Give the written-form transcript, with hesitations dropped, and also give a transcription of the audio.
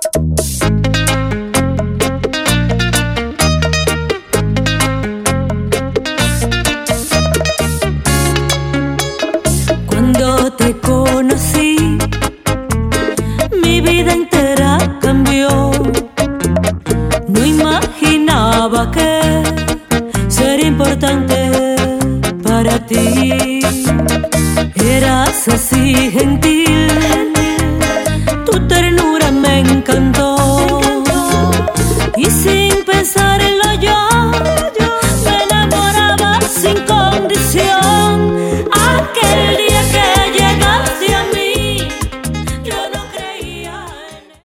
Cuando te conocí, mi vida entera cambió. No imaginaba que sería importante para ti. Eras así gentil,